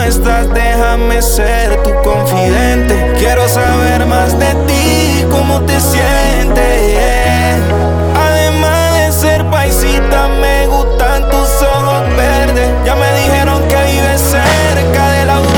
estás, déjame ser tu confidente. Quiero saber más de ti, cómo te sientes, yeah. Además de ser paisita, me gustan tus ojos verdes. Ya me dijeron que vives cerca de la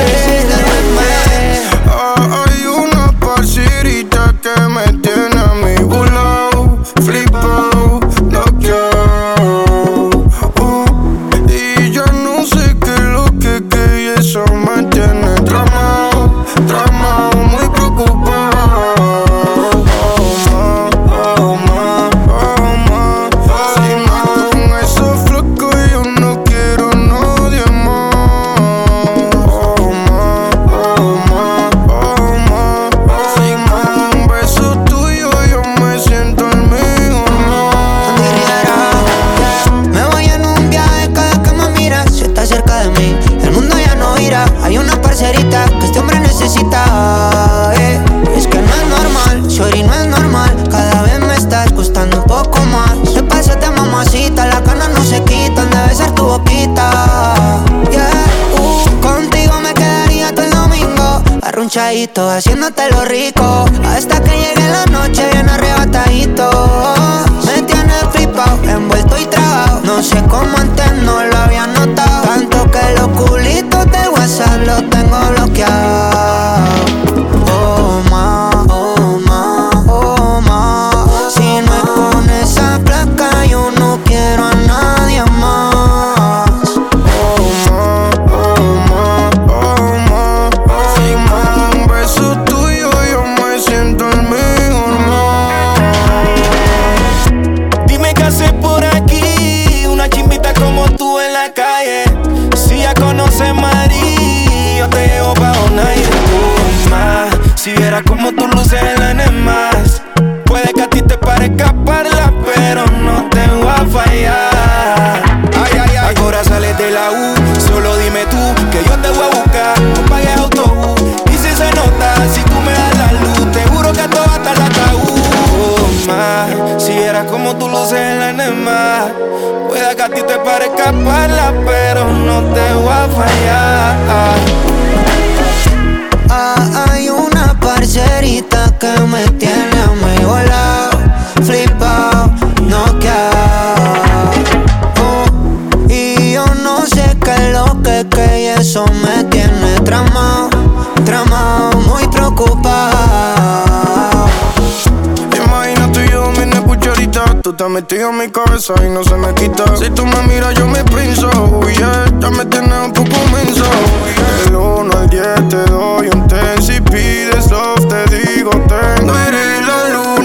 hay una parcerita que me tiene a mi volado, flipado, noqueado. Y yo no sé qué es lo que y eso me tiene tramado, muy preocupado. Si no con esos flacos yo no quiero a nadie más. Un beso tuyo yo me siento el mejor más. Me voy en un viaje cada que me miras. Si estás cerca de mí, el mundo ya no irá. Hay una parcerita que este hombre necesita, Es que no es normal, shorty, no es normal. Cada vez me estás gustando un poco más. Te pasaste, mamacita, las ganas no se quitan de besar tu boquita, yeah. Contigo me quedaría todo el domingo arrunchadito, haciéndote lo rico, hasta que llegue la noche bien arrebatadito. Me tienes flipado, envuelto y trabado. No sé cómo antes no lo había notado. Tanto que los culitos de WhatsApp los tengo bloqueados. Oh ma, oh ma, oh ma. Si no es con esa placa yo no quiero a nadie más. Un beso tuyo yo me siento el mejor más. Dime qué haces por aquí, una chimbita como tú en la calle. Si ya conoces Madrid, yo te llevo pa' una más. Si vieras como tú luces en la NEMAS, puede que a ti te parezca parla, pero no te voy a fallar. Ay, ay, ay. Ahora sales de la U, solo dime tú que yo te voy a buscar. No pagues autobús, y si se nota, si tú me das la luz, te juro que todo va a estar la si vieras como tú luces en la NEMAS, puede que a ti te parezca parla, pero no te voy a fallar. Hay una parcerita que me tiene a mi volado, flipado, noqueado. Y yo no sé qué es lo que y eso me tiene tramado, muy preocupado. Imagínate yo me cucharita, tú estás metido en mi cabeza y no se me quita. Si tú me miras yo me prinzo, yeah. Ya me tienes un poco menso, Del 1 al 10 te doy un 10. Si pides love te digo ten. No eres la luz